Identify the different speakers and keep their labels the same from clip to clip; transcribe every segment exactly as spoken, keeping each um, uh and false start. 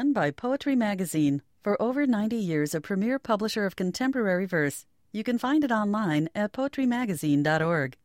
Speaker 1: again by Poetry Magazine. For over ninety years, a premier publisher of contemporary verse. You can find it online at poetry magazine dot org.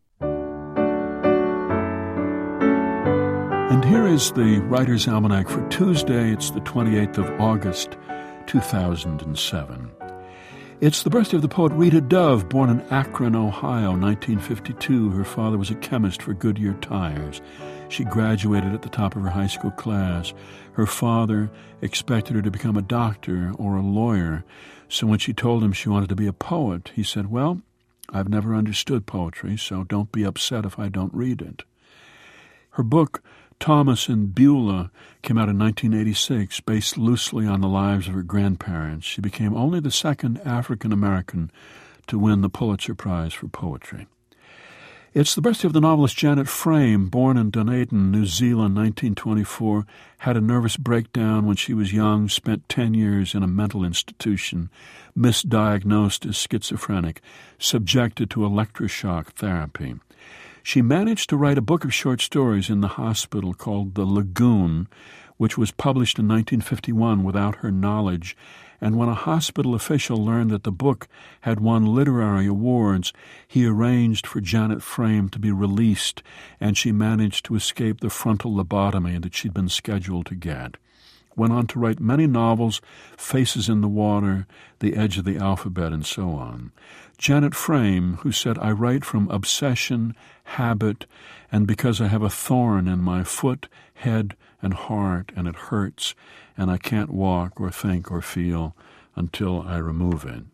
Speaker 2: And here is the Writer's Almanac for Tuesday. It's the twenty-eighth of August, two thousand seven. It's the birthday of the poet Rita Dove, born in Akron, Ohio, nineteen fifty-two. Her father was a chemist for Goodyear Tires. She graduated at the top of her high school class. Her father expected her to become a doctor or a lawyer, so when she told him she wanted to be a poet, he said, "Well, I've never understood poetry, so don't be upset if I don't read it." Her book, Thomas and Beulah, came out in nineteen eighty-six, based loosely on the lives of her grandparents. She became only the second African-American to win the Pulitzer Prize for Poetry. It's the birthday of the novelist Janet Frame, born in Dunedin, New Zealand, nineteen twenty-four, had a nervous breakdown when she was young, spent ten years in a mental institution, misdiagnosed as schizophrenic, subjected to electroshock therapy. She managed to write a book of short stories in the hospital called The Lagoon, which was published in nineteen fifty-one without her knowledge, and when a hospital official learned that the book had won literary awards, he arranged for Janet Frame to be released, and she managed to escape the frontal lobotomy that she'd been scheduled to get. Went on to write many novels, Faces in the Water, The Edge of the Alphabet, and so on. Janet Frame, who said, "I write from obsession, habit, and because I have a thorn in my foot, head, and heart, and it hurts, and I can't walk or think or feel until I remove it."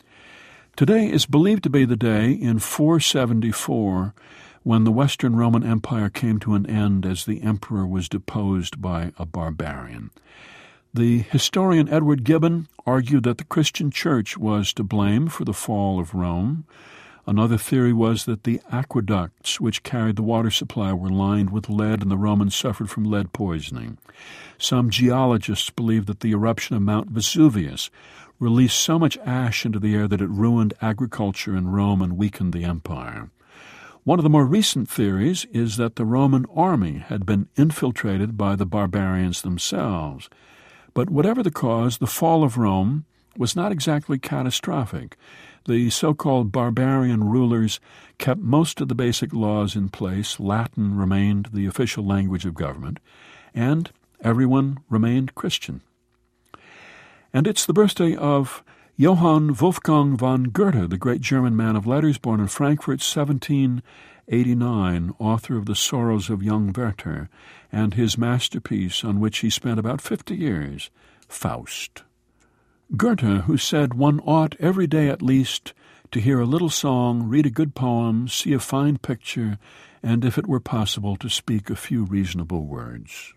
Speaker 2: Today is believed to be the day in four seventy-four when the Western Roman Empire came to an end as the emperor was deposed by a barbarian. The historian Edward Gibbon argued that the Christian church was to blame for the fall of Rome. Another theory was that the aqueducts which carried the water supply were lined with lead and the Romans suffered from lead poisoning. Some geologists believed that the eruption of Mount Vesuvius released so much ash into the air that it ruined agriculture in Rome and weakened the empire. One of the more recent theories is that the Roman army had been infiltrated by the barbarians themselves. But whatever the cause, the fall of Rome was not exactly catastrophic. The so-called barbarian rulers kept most of the basic laws in place. Latin remained the official language of government, and everyone remained Christian. And it's the birthday of Johann Wolfgang von Goethe, the great German man of letters, born in Frankfurt, seventeen eighty-nine, author of The Sorrows of Young Werther, and his masterpiece on which he spent about fifty years, Faust. Goethe, who said one ought every day at least to hear a little song, read a good poem, see a fine picture, and if it were possible to speak a few reasonable words.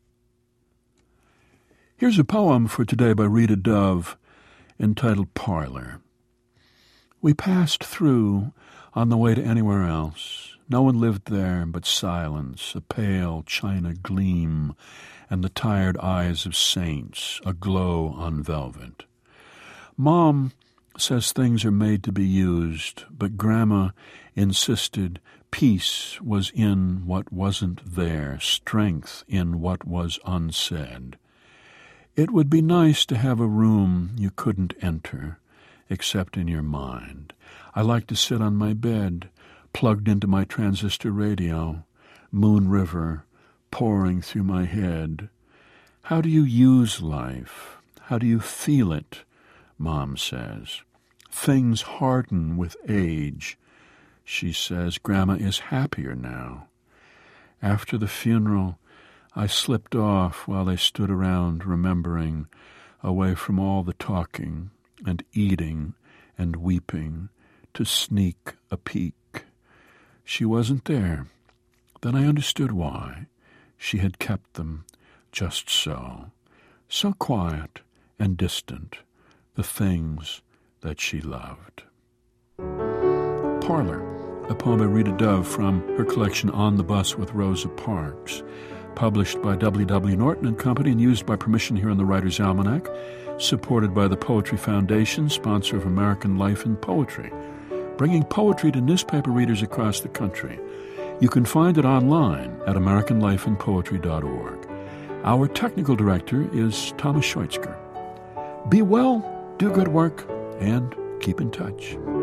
Speaker 2: Here's a poem for today by Rita Dove, entitled Parlor. We passed through on the way to anywhere else. No one lived there but silence, a pale china gleam, and the tired eyes of saints, aglow on velvet. Mom says things are made to be used, but Grandma insisted peace was in what wasn't there, strength in what was unsaid. It would be nice to have a room you couldn't enter, except in your mind. I like to sit on my bed, plugged into my transistor radio, Moon River pouring through my head. How do you use life? How do you feel it? Mom says. Things harden with age. She says Grandma is happier now. After the funeral, I slipped off while they stood around remembering, away from all the talking and eating and weeping, to sneak a peek. She wasn't there. Then I understood why. She had kept them just so, so quiet and distant, the things that she loved. Parlor, a poem by Rita Dove from her collection On the Bus with Rosa Parks, published by W W. Norton and Company and used by permission here on the Writer's Almanac, supported by the Poetry Foundation, sponsor of American Life and Poetry, bringing poetry to newspaper readers across the country. You can find it online at american life and poetry dot org. Our technical director is Thomas Schweitzger. Be well, do good work, and keep in touch.